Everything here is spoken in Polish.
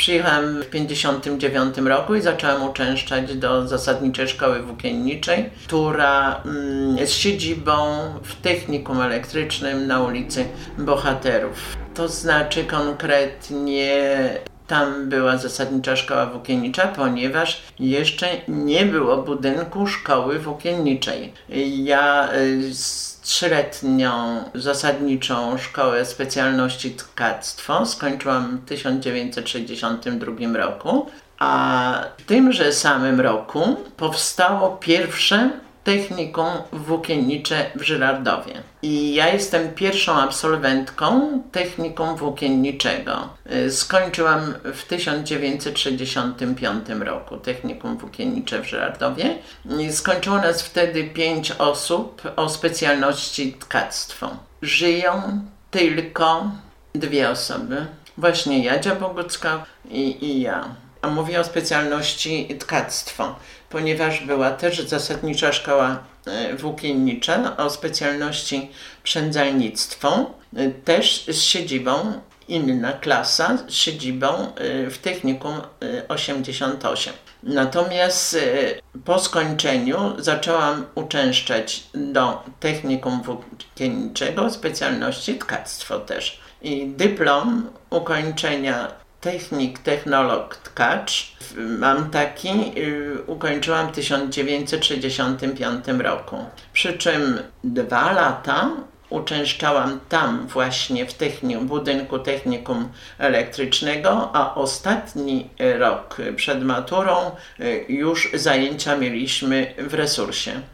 przyjechałam w 1959 roku i zaczęłam uczęszczać do Zasadniczej Szkoły Włókienniczej, która jest siedzibą w Technikum Elektrycznym na ulicy Bohaterów. To znaczy konkretnie tam była Zasadnicza Szkoła Włókiennicza, ponieważ jeszcze nie było budynku szkoły włókienniczej. Ja 3-letnią zasadniczą szkołę specjalności tkactwo skończyłam w 1962 roku, a w tymże samym roku powstało pierwsze Technikum Włókiennicze w Żyrardowie. I ja jestem pierwszą absolwentką Technikum Włókienniczego. Skończyłam w 1965 roku Technikum Włókiennicze w Żyrardowie. Skończyło nas wtedy 5 osób o specjalności tkactwo. Żyją tylko 2 osoby. Właśnie Jadzia Bogucka i ja. A mówię o specjalności tkactwo, ponieważ była też Zasadnicza Szkoła Włókiennicza o specjalności przędzalnictwo, też z siedzibą, inna klasa, z siedzibą w Technikum 88. Natomiast po skończeniu zaczęłam uczęszczać do Technikum Włókienniczego, specjalności tkactwo też. I dyplom ukończenia technolog tkacz mam taki, ukończyłam w 1965 roku. Przy czym 2 lata uczęszczałam tam właśnie w budynku Technikum Elektrycznego, a ostatni rok przed maturą już zajęcia mieliśmy w Resursie.